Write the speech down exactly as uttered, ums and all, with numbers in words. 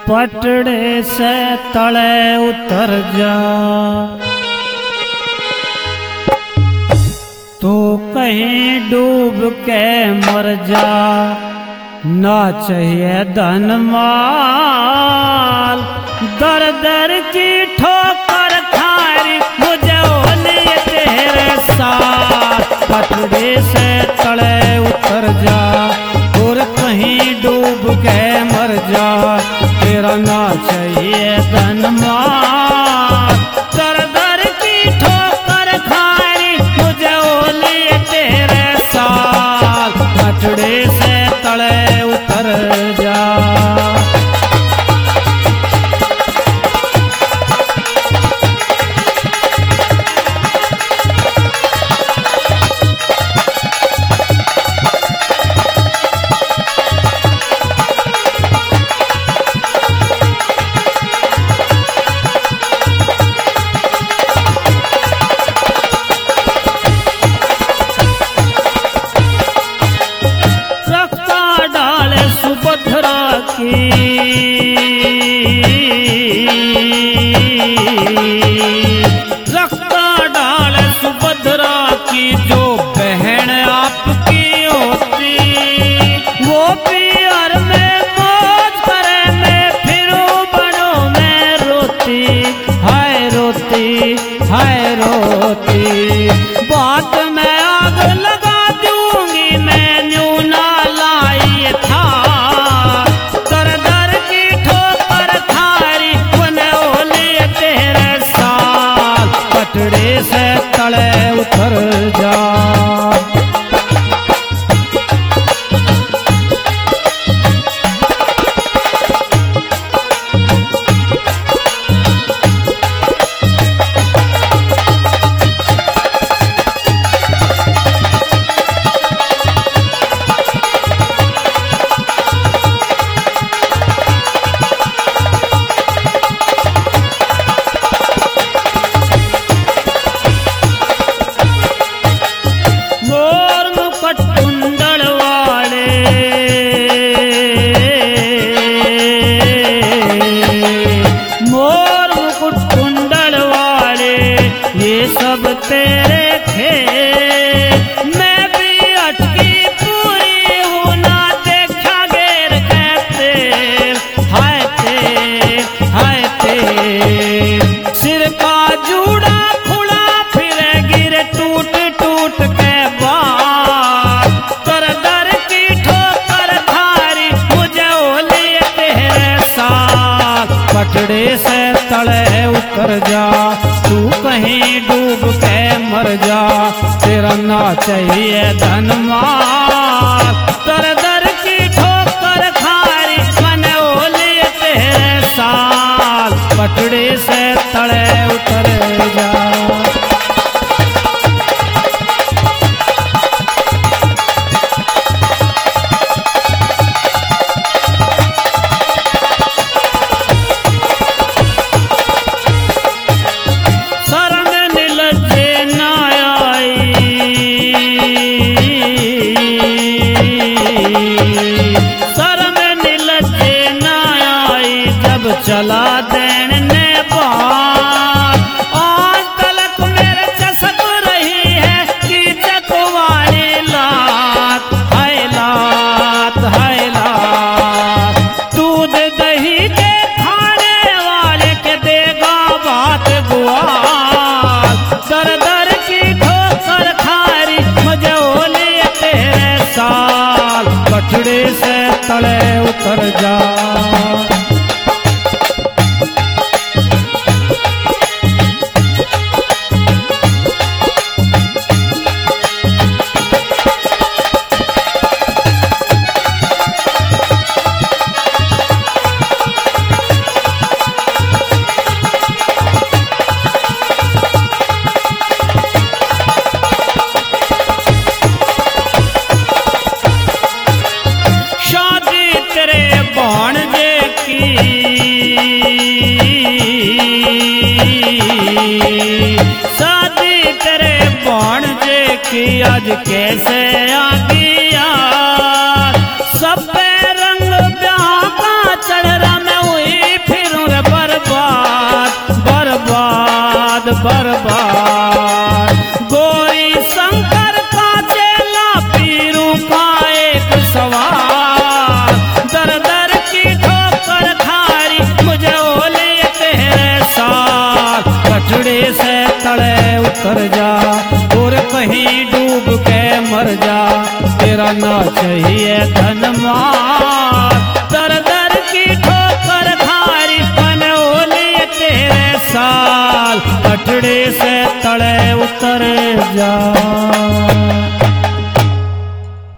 पटड़े से तले उतर जा तो कहीं डूब के मर जा। ना चाहिए धन माल दर दर की ठोकर खारी मुझे होली तेरे साथ। पटड़े से तले उतर जा और कहीं डूब के मर जा। तेरा ना चाहिए धन माल दर दर की ठोकर खारी मुझे होली तेरे साथ। पटड़े से तले उतर जा। रखता डाल सुभद्रा की जो बहन आपकी होती वो पियर में मौज करे मैं फिरूं बनों में रोती। हाय रोती हाय रोती बात में आग लगा दूंगी मैं न्यू ना लाई था। दर दर की ठोकर खारी बने होली तेरे साथ। पटड़े से तले उतर जा। सब तेरे थे मैं भी अटकी पूरी हूँ ना देखा गेर कहते। हाय ते हाय ते सिर का जूड़ा खुला फिरे गिरे टूट टूट के बात। दर दर की ठोकर खारी मुझे होली तेरे साथ। पटड़े से तले उतर जा तू कहीं डूब के मर जा। तेरा ना चाहिए धन माल दर दर की ठोकर खारी मन होली तेरे साथ। पटड़े से तले उतर जा। चला देन ने बात आज तलक मेरे चसक रही है कि चकवाली लात। हाय लात हाय लात दूध दही के खाने वाले के देगा बात गुआत। दर दर की ठोकर खारी मुझे होली तेरे साथ। पटड़े से तले उतर जा। की आज कैसे आ गया सब पे रंग ब्याह का चढ़ रहा मैं हुई ये धनमार दर दर की ठोकर खारी पन ओली तेरे साल अठड़े से तले उतर जा।